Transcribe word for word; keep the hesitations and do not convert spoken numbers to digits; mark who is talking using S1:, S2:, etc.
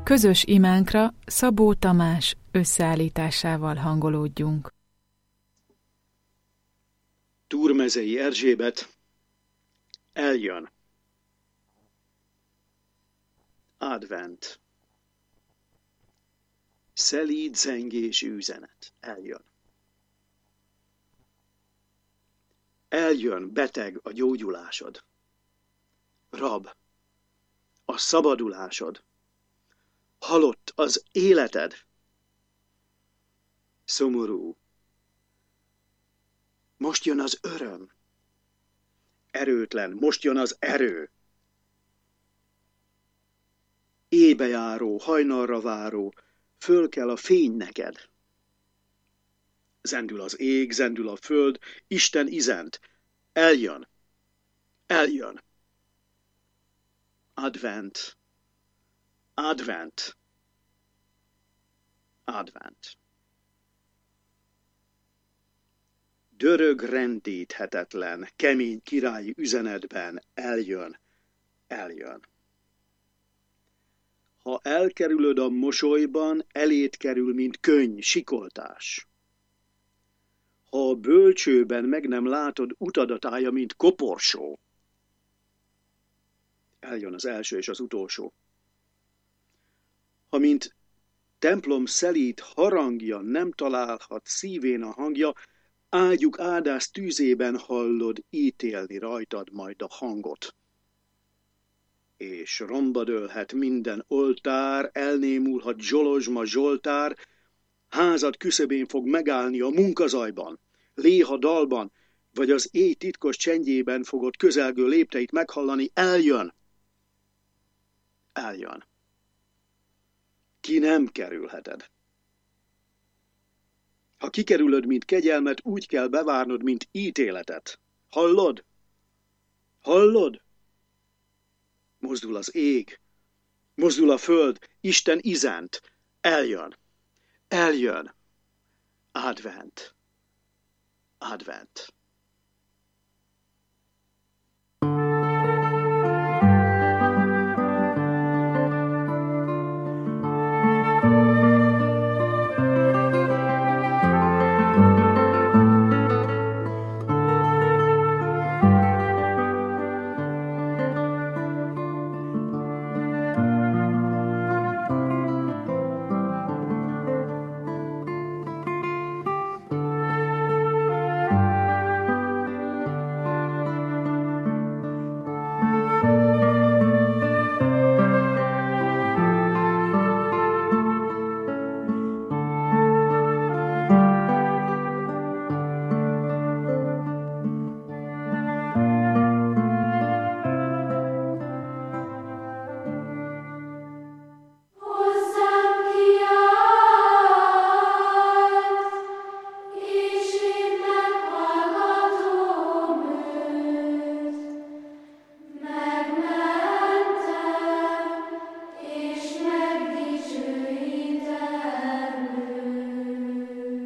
S1: közös imánkra Szabó Tamás összeállításával hangolódjunk.
S2: Túrmezei Erzsébet eljön. Advent. Szelíd zengésű üzenet. Eljön. Eljön, beteg, a gyógyulásod. Rab, a szabadulásod. Halott az életed. Szomorú. Most jön az öröm. Erőtlen, most jön az erő. Éjbejáró, hajnalra váró, föl kell a fény neked. Zendül az ég, zendül a föld, Isten izent. Eljön. Eljön. Advent. Advent. Advent. Dörög rendíthetetlen, kemény királyi üzenetben eljön, eljön. Ha elkerülöd a mosolyban, eléd kerül, mint könny, sikoltás. Ha a bölcsőben meg nem látod, utadat állja, mint koporsó. Eljön az első és az utolsó. Ha mint templom szelíd harangja nem találhat szívén a hangja, ágyuk ádász tűzében hallod ítélni rajtad majd a hangot. És romba dőlhet minden oltár, elnémulhat zsolozsma zsoltár, házad küszöbén fog megállni a munkazajban, léha dalban, vagy az éj titkos csendjében fogod közelgő lépteit meghallani, eljön. Eljön. Ki nem kerülheted. Ha kikerülöd, mint kegyelmet, úgy kell bevárnod, mint ítéletet. Hallod? Hallod? Mozdul az ég, mozdul a föld, Isten izent. Eljön. Eljön. Advent. Advent.